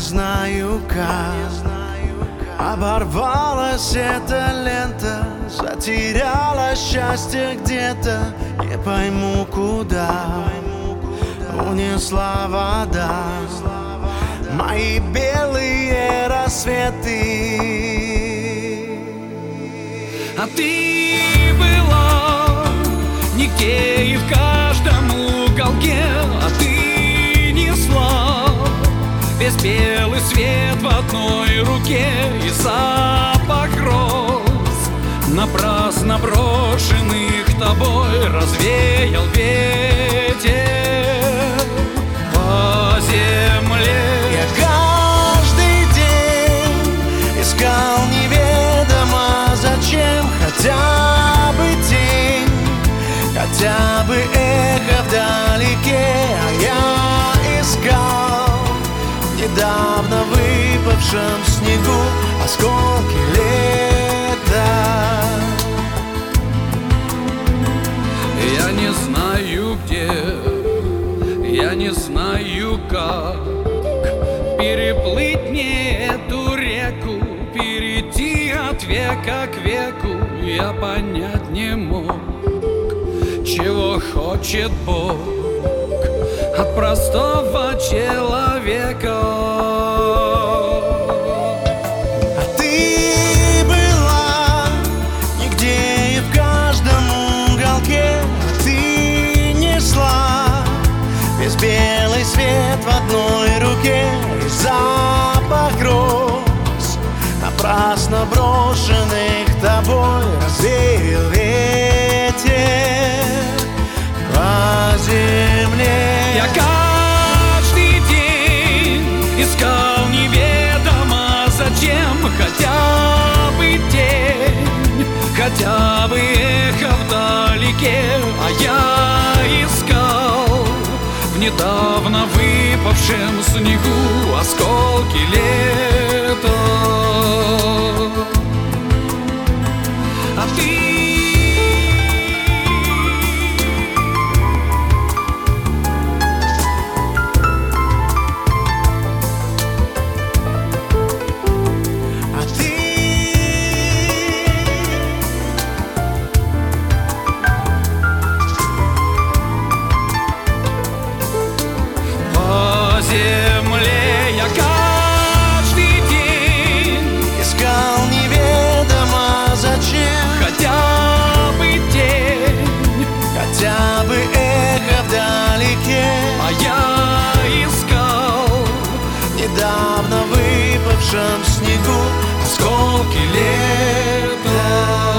знаю как оборвалась эта лента, затеряла счастье где-то, не пойму куда унесла вода мои белые рассветы. А ты была нигде и в каждом уголке, а ты несла весь белый свет в одной руке, и запах роз, напрасно брошенных тобой, развеял ветер по земле. Я каждый день искал неведомо зачем хотя бы тень, хотя бы эхо вдалеке. А я искал в недавно выпавшем снегу осколки лета. Я не знаю где, я не знаю как переплыть мне эту реку, перейти от века к веку. Я понять не мог, чего хочет Бог от простого человека. А ты была нигде и в каждом уголке, а ты несла весь белый свет в одной руке, и запах роз, напрасно брошенных тобой, развеял ветер по земле. Я каждый день искал неведомо зачем хотя бы тень, хотя бы эхо вдалеке. А я искал в недавно выпавшем снегу осколки лета. А ты земле. Я каждый день искал неведомо зачем хотя бы тень, хотя бы эхо вдалеке. а я искал В недавно выпавшем снегу осколки лета.